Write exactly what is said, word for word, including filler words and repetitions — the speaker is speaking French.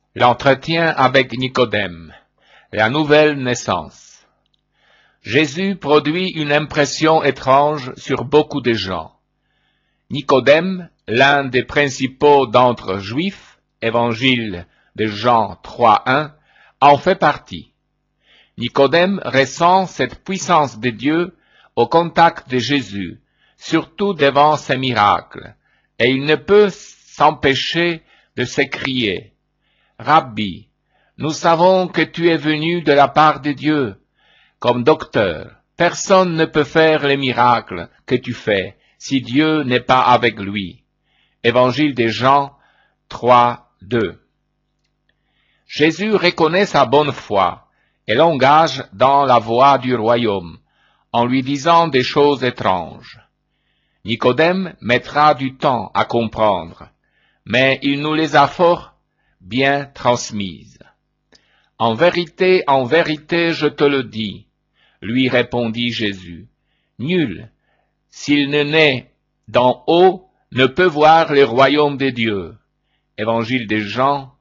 L'entretien avec Nicodème, la nouvelle naissance. Jésus produit une impression étrange sur beaucoup de gens. Nicodème, l'un des principaux d'entre juifs, évangile de Jean trois un, en fait partie. Nicodème ressent cette puissance de Dieu au contact de Jésus, surtout devant ses miracles, et il ne peut s'empêcher de s'écrier: Rabbi, nous savons que tu es venu de la part de Dieu. Comme docteur, personne ne peut faire les miracles que tu fais si Dieu n'est pas avec lui. Évangile de Jean trois deux. Jésus reconnaît sa bonne foi et l'engage dans la voie du royaume en lui disant des choses étranges. Nicodème mettra du temps à comprendre, mais il nous les a fort bien transmises. En vérité, en vérité, je te le dis, lui répondit Jésus, nul, s'il ne naît d'en haut, ne peut voir le royaume de Dieu. Évangile de Jean